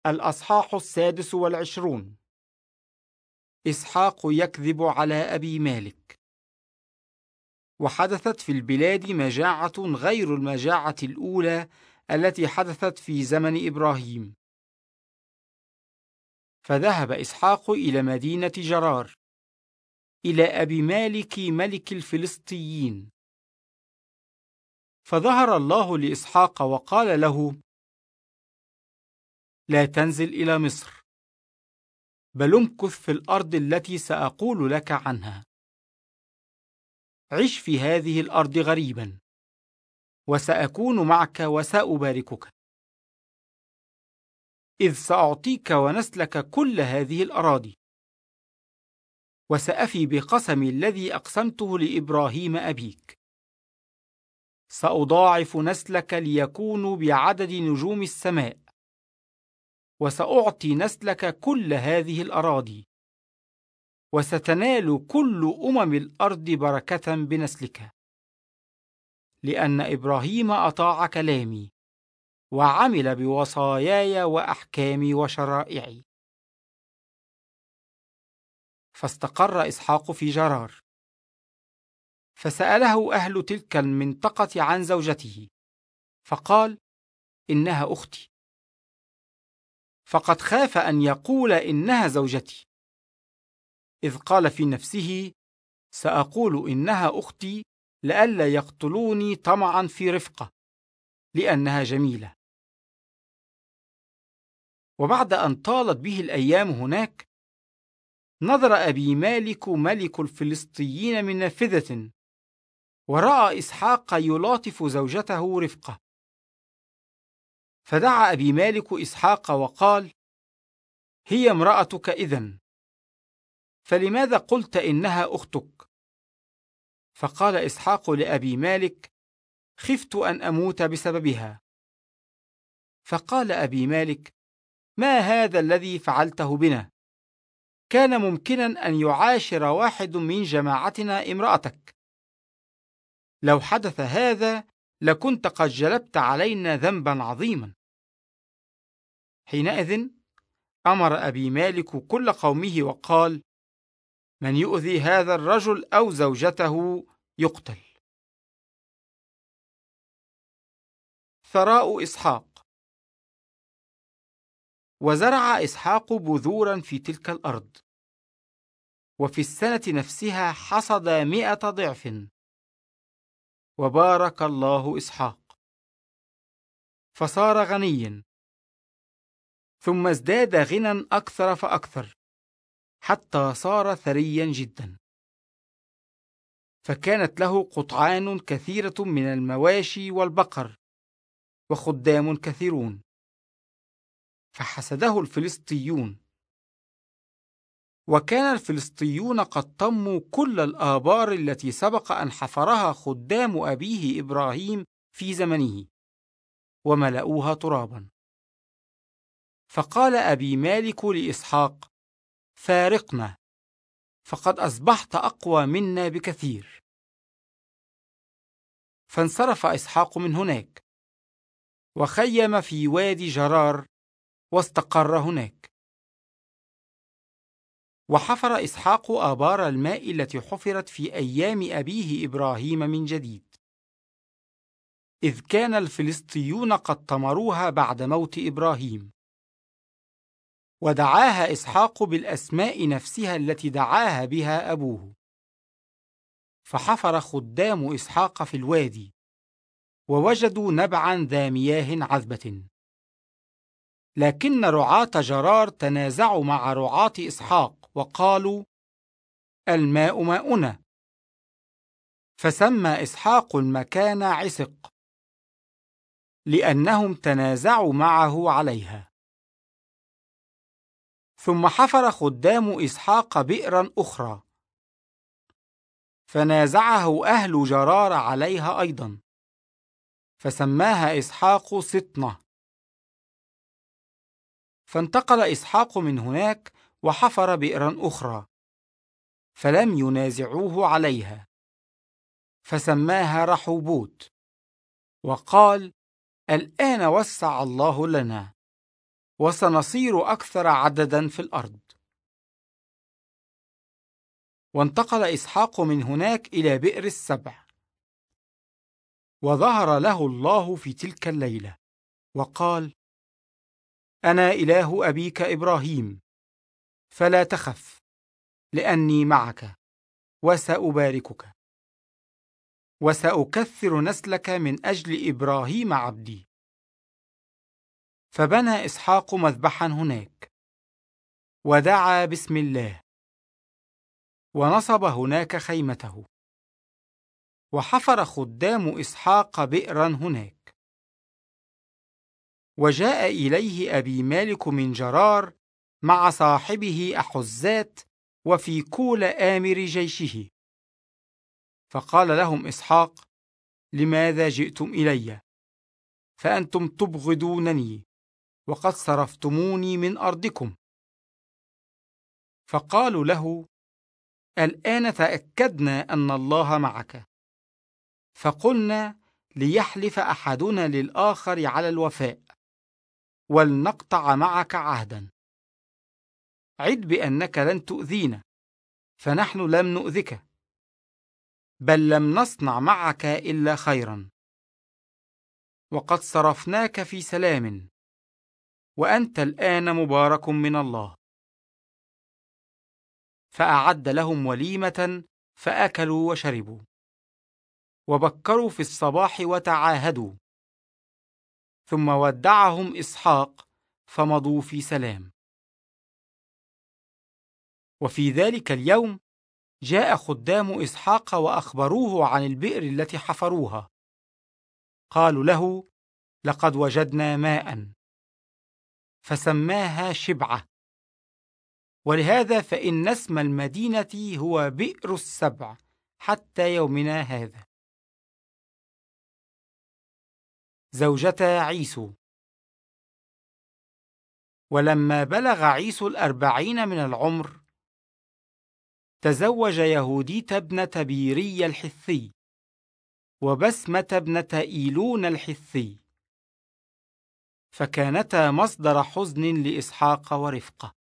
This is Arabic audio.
الأصحاح 26. إسحاق يكذب على أبي مالك. وحدثت في البلاد مجاعة غير المجاعة الأولى التي حدثت في زمن إبراهيم. فذهب إسحاق إلى مدينة جرار، إلى أبي مالك ملك الفلسطيين. فظهر الله لإسحاق وقال له: لا تنزل إلى مصر، بل امكث في الأرض التي سأقول لك عنها. عش في هذه الأرض غريبا، وسأكون معك وسأباركك، إذ سأعطيك ونسلك كل هذه الأراضي، وسأفي بقسمي الذي أقسمته لإبراهيم أبيك. سأضاعف نسلك ليكونوا بعدد نجوم السماء، وسأعطي نسلك كل هذه الأراضي، وستنال كل الأرض بركة بنسلك، لأن إبراهيم أطاع كلامي وعمل بوصاياي وأحكامي وشرائعي. فاستقر إسحاق في جرار. فسأله أهل تلك المنطقة عن زوجته، فقال: إنها أختي. فقد خاف أن يقول إنها زوجتي، إذ قال في نفسه: سأقول إنها أختي لئلا يقتلوني طمعا في رفقة، لأنها جميلة. وبعد أن طالت به الأيام هناك، نظر أبي مالك ملك الفلسطيين من نافذة، ورأى إسحاق يلاطف زوجته رفقة. فدعا أبي مالك إسحاق وقال: هي امرأتك إذن، فلماذا قلت إنها أختك؟ فقال إسحاق لأبي مالك: خفت أن أموت بسببها. فقال أبي مالك: ما هذا الذي فعلته بنا؟ كان ممكنا أن يعاشر واحد من جماعتنا امرأتك. لو حدث هذا لكنت قد جلبت علينا ذنبا عظيما. حينئذ أمر أبي مالك كل قومه وقال: من يؤذي هذا الرجل أو زوجته يقتل. ثراء إسحاق. وزرع إسحاق بذورا في تلك الأرض، وفي السنة نفسها حصد 100 ضعف. وبارك الله إسحاق، فصار غنيا، ثم ازداد غنى أكثر فأكثر، حتى صار ثريا جدا. فكانت له قطعان كثيرة من المواشي والبقر، وخدام كثيرون. فحسده الفلسطيون. وكان الفلسطيون قد طموا كل الآبار التي سبق أن حفرها خدام أبيه إبراهيم في زمنه، وملؤوها ترابا. فقال أبي مالك لإسحاق: فارقنا، فقد أصبحت أقوى منا بكثير. فانصرف إسحاق من هناك، وخيم في وادي جرار، واستقر هناك. وحفر إسحاق آبار الماء التي حفرت في أيام أبيه إبراهيم من جديد، إذ كان الفلسطيون قد طمروها بعد موت إبراهيم. ودعاها إسحاق بالأسماء نفسها التي دعاها بها أبوه. فحفر خدام إسحاق في الوادي، ووجدوا نبعا ذا مياه عذبة. لكن رعاة جرار تنازعوا مع رعاة إسحاق وقالوا: الماء ماؤنا. فسمى إسحاق المكان عسق، لأنهم تنازعوا معه عليها. ثم حفر خدام إسحاق بئرا أخرى، فنازعه أهل جرار عليها أيضا، فسماها إسحاق سطنة. فانتقل إسحاق من هناك وحفر بئرا أخرى، فلم ينازعوه عليها، فسماها رحوبوت، وقال: الآن وسع الله لنا، وسنصير أكثر عددا في الأرض. وانتقل إسحاق من هناك إلى بئر السبع. وظهر له الله في تلك الليلة وقال: أنا إله أبيك إبراهيم، فلا تخف، لأني معك، وسأباركك، وسأكثر نسلك من أجل إبراهيم عبدي. فبنى إسحاق مذبحا هناك، ودعا باسم الله، ونصب هناك خيمته. وحفر خدام إسحاق بئرا هناك. وجاء إليه أبي مالك من جرار مع صاحبه أحزات وفي كول آمر جيشه. فقال لهم إسحاق: لماذا جئتم إلي؟ فأنتم تبغضونني، وقد صرفتموني من أرضكم. فقالوا له: الآن تأكدنا أن الله معك، فقلنا ليحلف أحدنا للآخر على الوفاء، ولنقطع معك عهدا. عد بأنك لن تؤذينا، فنحن لم نؤذك، بل لم نصنع معك إلا خيرا، وقد صرفناك في سلام، وأنت الآن مبارك من الله. فأعد لهم وليمة، فأكلوا وشربوا، وبكروا في الصباح وتعاهدوا. ثم ودعهم إسحاق، فمضوا في سلام. وفي ذلك اليوم جاء خدام إسحاق وأخبروه عن البئر التي حفروها. قالوا له: لقد وجدنا ماء، فسماها شبعة. ولهذا فإن اسم المدينة هو بئر السبع حتى يومنا هذا. زوجتا عيسو. ولما بلغ عيسو 40 من العمر، تزوج يهودية ابنة بيري الحثي، وبسمة ابنة إيلون الحثي، فكانتا مصدر حزن لإسحاق ورفقة.